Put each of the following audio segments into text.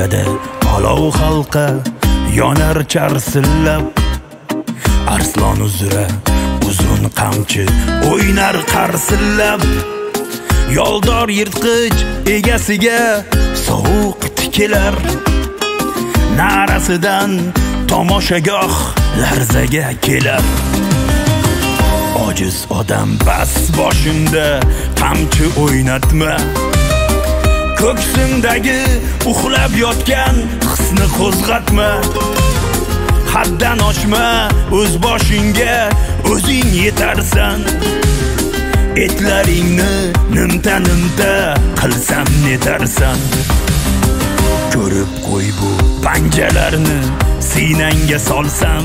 Panjarada olov halqa yonar charsillab, arslon uzra uzun qamchi o'ynar qarsillab, yoldor yirtqich egasiga sovuq tikilar, narasidan tomoshagoh larzaga kelar. Ojiz odam bas boshimda qamchi o'ynatma, ko'ksimdagi uxlab yotgan hisni qo'zg'atma. Haddan oshma, o'z boshingga o'zing yetarsan. Etlaringni nimta-nimta qilsam netarsan. Ko'rib qo'y bu panjalarni sinangga solsam,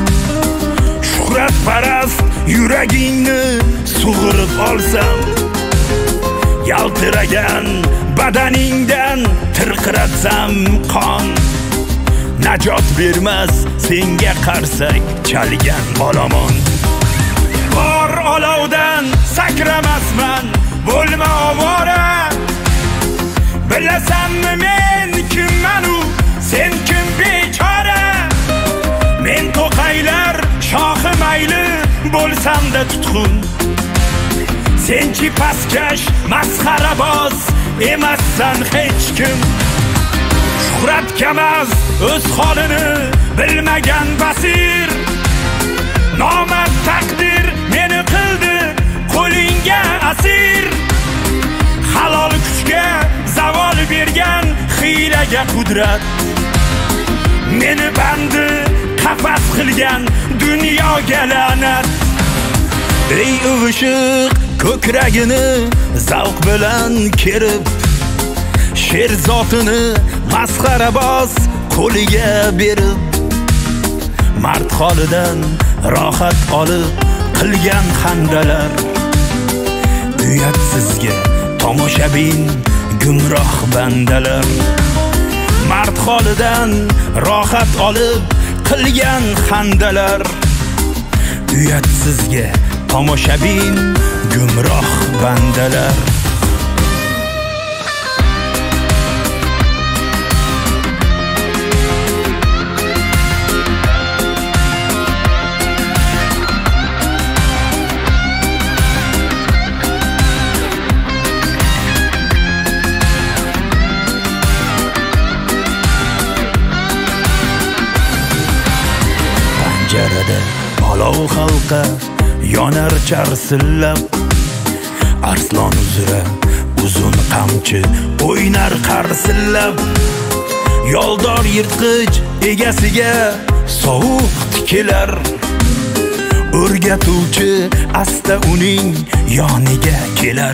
shuhrat parast yuragingni sug'urib olsam, yaltiragan badaningdan tirqiratsam qon. Najot bermas senga qarsak chalgan olomon. Bor olovdan sakramasman, bo'lma ovora. Bilasanmi men kimman u, sen kim bechora? Men to'qaylar shohi mayli bo'lsam-da tutqun. Senchi pastkash masxaraboz emassan hech kim. Shuhrat kamaz o'z holini bilmagan basir. Nomard taqdir meni qildi qo'lingga asir. Halol kuchga zavol bergan hiylaga qudrat, meni bandi qafas qilgan dunyoga la'nat. Ey uvushiq ko'kragini zavq bilan kerib, sher zotini masxaraboz qo'liga berib, mard holidan rohat olib qilgan hamdalar. Uyatsizga tomoshabin gumroh bandalar. Mard holidan rohat olib qilgan hamdalar. Uyatsizga tomoshabin gumroh bandalar. Panjarada olov halqa yonar charsillab, arslon uzra uzun qamchi o'ynar qarsillab, yoldor yirtqich egasiga sovuq tikilar. O'rgatuvchi asta uning yoniga kelar,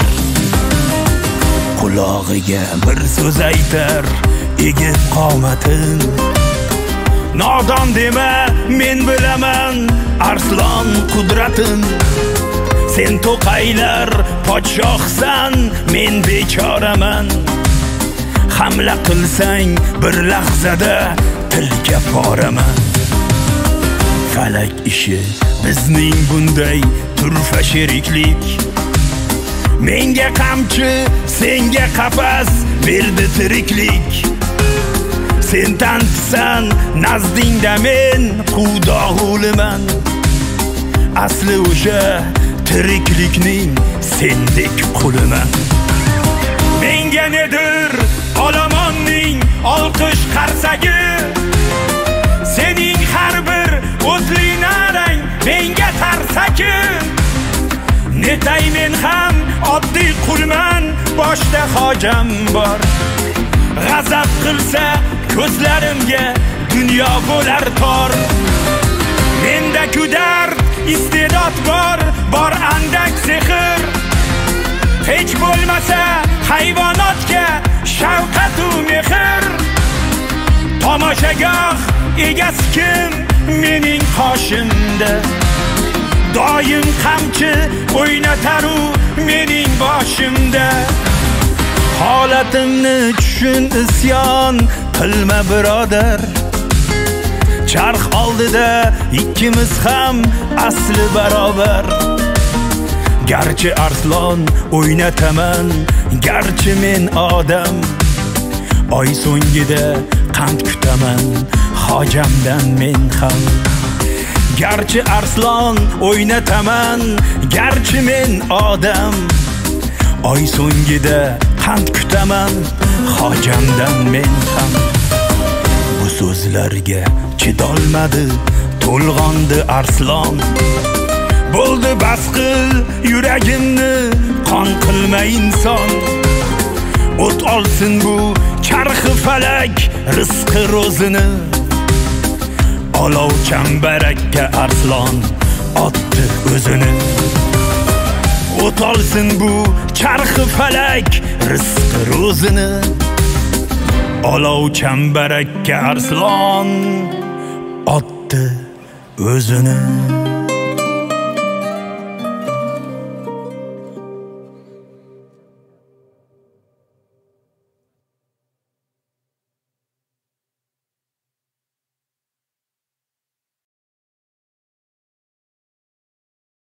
qulog'iga bir so'z aytar egib qomatin. Nodon dema, men bilaman arslon qudratin. Sen to'qaylar podshohsan, men bechoraman. Hamla qilsang bir lahzada tilka poraman. Falak ishi bizning bunday turfa sheriklik. Menga qamchi, senga qafas berdi tiriklik. Sen tantisan nazdingda men qudog'uliman. Asli o'sha tiriklikning sendek quliman. Menga nedir olomonning olqish qarsagi? Sening har bir o'tli narang menga tarsaki. Netay men ham oddiy qulman, boshda hojam bor. G'azab qilsa ko'zlarimga dunyo bo'lar tor. Menda kudar istedod bor andak sehr. Hech bo'lmasa hayvonotga shafqat u mehr. Tomoshagoh egasi kim mening qoshimda? Doim qamchi o'ynatar u mening boshimda. Holatimni tushun, isyon qilma birodar. Charx oldida ikkimiz ham asli barobar. Garchi arslon o'ynataman, garchi men odam, Oy so'ngida qand kutaman hojamdan men ham. Garchi arslon o'ynataman, garchi men odam. Oy so'ngida qand kutaman hojamdan men ham. Bu so'zlarga chidolmadi to'lg'ondi arslon. Bo'ldi bas qil yuragimni qon qilma inson. O't olsin bu charxi falak rizqi ro'zini. Olov chambarakka arslon otdi o'zini. O't olsin bu charxi falak rizqi ro'zini. Olov chambarakka arslon otdi o'zini.